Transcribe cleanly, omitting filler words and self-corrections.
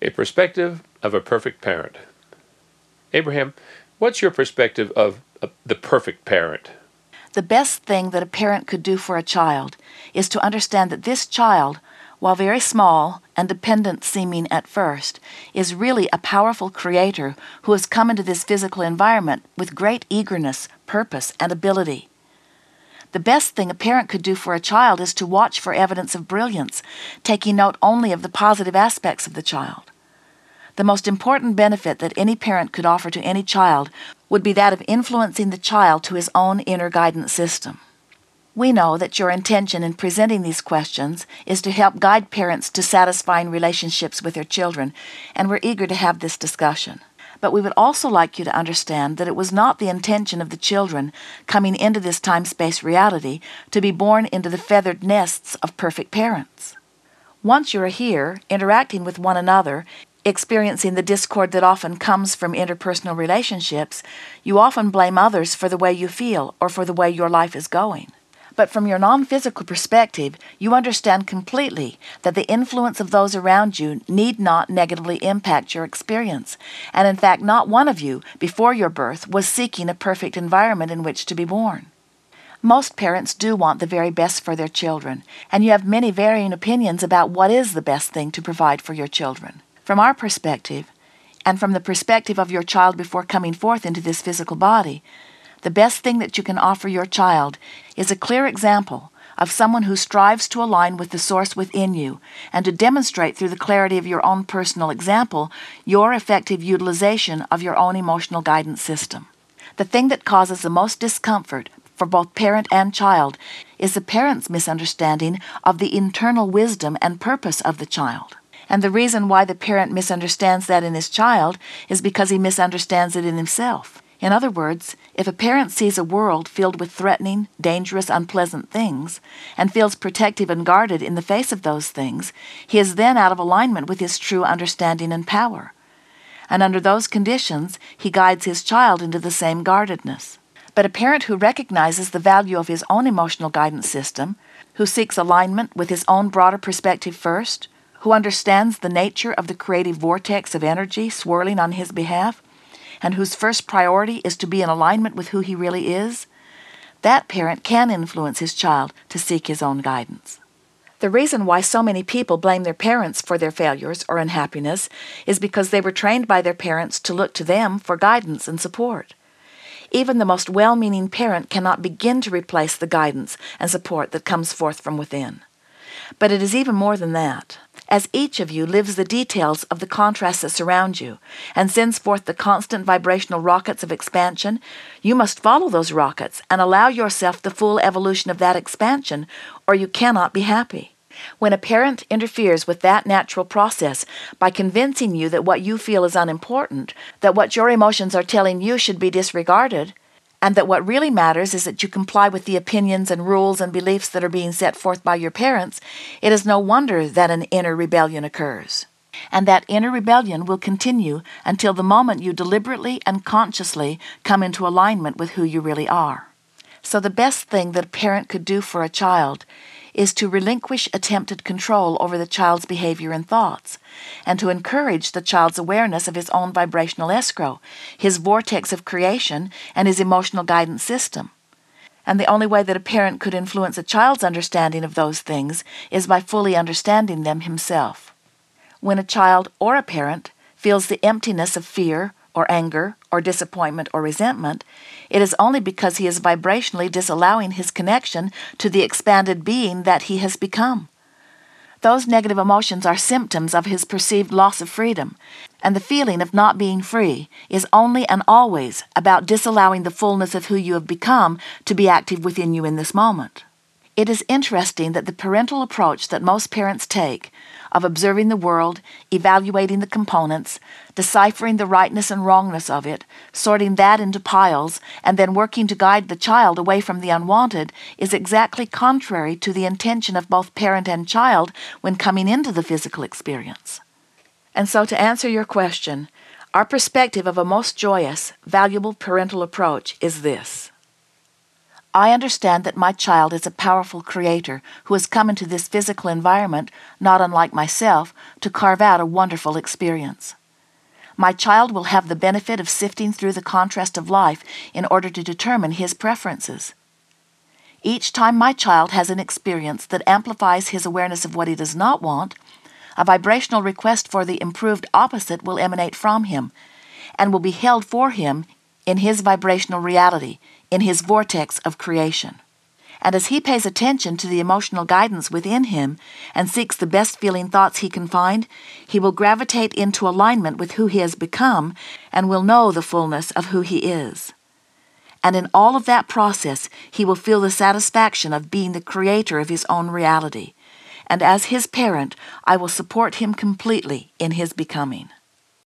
A perspective of a perfect parent. Abraham, what's your perspective of the perfect parent? The best thing that a parent could do for a child is to understand that this child, while very small and dependent seeming at first, is really a powerful creator who has come into this physical environment with great eagerness, purpose, and ability. The best thing a parent could do for a child is to watch for evidence of brilliance, taking note only of the positive aspects of the child. The most important benefit that any parent could offer to any child would be that of influencing the child to his own inner guidance system. We know that your intention in presenting these questions is to help guide parents to satisfying relationships with their children, and we're eager to have this discussion. But we would also like you to understand that it was not the intention of the children coming into this time-space reality to be born into the feathered nests of perfect parents. Once you're here, interacting with one another, experiencing the discord that often comes from interpersonal relationships, you often blame others for the way you feel or for the way your life is going. But from your non-physical perspective, you understand completely that the influence of those around you need not negatively impact your experience, and in fact not one of you, before your birth, was seeking a perfect environment in which to be born. Most parents do want the very best for their children, and you have many varying opinions about what is the best thing to provide for your children. From our perspective, and from the perspective of your child before coming forth into this physical body, the best thing that you can offer your child is a clear example of someone who strives to align with the source within you and to demonstrate through the clarity of your own personal example your effective utilization of your own emotional guidance system. The thing that causes the most discomfort for both parent and child is the parent's misunderstanding of the internal wisdom and purpose of the child. And the reason why the parent misunderstands that in his child is because he misunderstands it in himself. In other words, if a parent sees a world filled with threatening, dangerous, unpleasant things, and feels protective and guarded in the face of those things, he is then out of alignment with his true understanding and power. And under those conditions, he guides his child into the same guardedness. But a parent who recognizes the value of his own emotional guidance system, who seeks alignment with his own broader perspective first, who understands the nature of the creative vortex of energy swirling on his behalf, and whose first priority is to be in alignment with who he really is, that parent can influence his child to seek his own guidance. The reason why so many people blame their parents for their failures or unhappiness is because they were trained by their parents to look to them for guidance and support. Even the most well-meaning parent cannot begin to replace the guidance and support that comes forth from within. But it is even more than that. As each of you lives the details of the contrasts that surround you and sends forth the constant vibrational rockets of expansion, you must follow those rockets and allow yourself the full evolution of that expansion, or you cannot be happy. When a parent interferes with that natural process by convincing you that what you feel is unimportant, that what your emotions are telling you should be disregarded, and that what really matters is that you comply with the opinions and rules and beliefs that are being set forth by your parents, it is no wonder that an inner rebellion occurs. And that inner rebellion will continue until the moment you deliberately and consciously come into alignment with who you really are. So the best thing that a parent could do for a child is to relinquish attempted control over the child's behavior and thoughts, and to encourage the child's awareness of his own vibrational escrow, his vortex of creation, and his emotional guidance system. And the only way that a parent could influence a child's understanding of those things is by fully understanding them himself. When a child or a parent feels the emptiness of fear, or anger, or disappointment, or resentment, it is only because he is vibrationally disallowing his connection to the expanded being that he has become. Those negative emotions are symptoms of his perceived loss of freedom, and the feeling of not being free is only and always about disallowing the fullness of who you have become to be active within you in this moment. It is interesting that the parental approach that most parents take of observing the world, evaluating the components, deciphering the rightness and wrongness of it, sorting that into piles, and then working to guide the child away from the unwanted is exactly contrary to the intention of both parent and child when coming into the physical experience. And so to answer your question, our perspective of a most joyous, valuable parental approach is this. I understand that my child is a powerful creator who has come into this physical environment, not unlike myself, to carve out a wonderful experience. My child will have the benefit of sifting through the contrast of life in order to determine his preferences. Each time my child has an experience that amplifies his awareness of what he does not want, a vibrational request for the improved opposite will emanate from him and will be held for him in his vibrational reality, in his vortex of creation. And as he pays attention to the emotional guidance within him and seeks the best feeling thoughts he can find, he will gravitate into alignment with who he has become and will know the fullness of who he is. And in all of that process, he will feel the satisfaction of being the creator of his own reality. And as his parent, I will support him completely in his becoming.